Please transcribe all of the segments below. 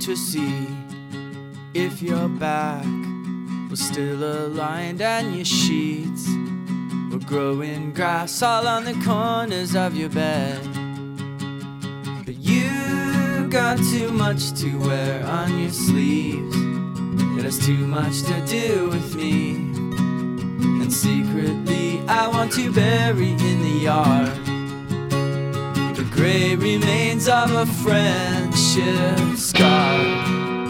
to see if your back was still aligned and your sheets were growing grass all on the corners of your bed. But you got too much to wear on your sleeves. It has too much to do with me, and secretly I want to bury in the yard the gray remains of a friendship scar.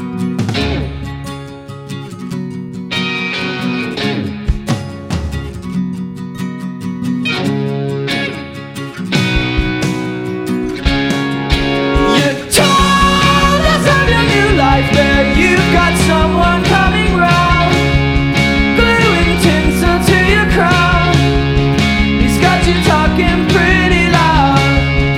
There you've got someone coming round, gluing tinsel to your crown. He's got you talking pretty loud.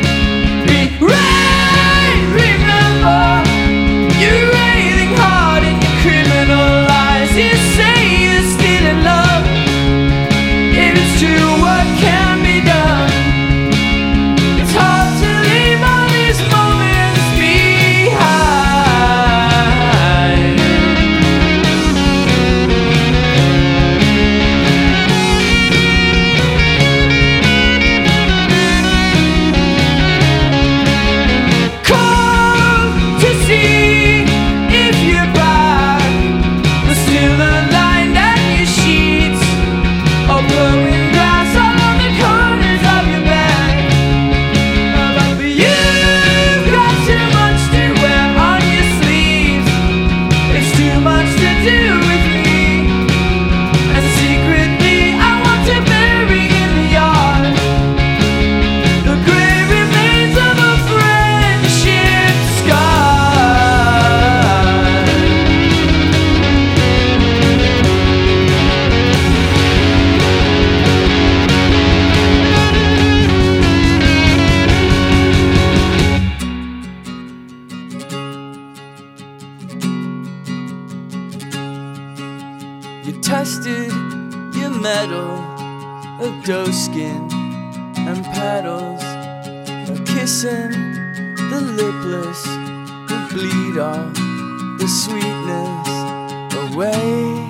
Remember, you're railing hard in your criminal lies. You say you're still in love. If it's true, what can be done? It's hard to leave all these moments behind. You tested your metal of doe skin and paddles, of kissing the lipless who bleed all the sweetness away.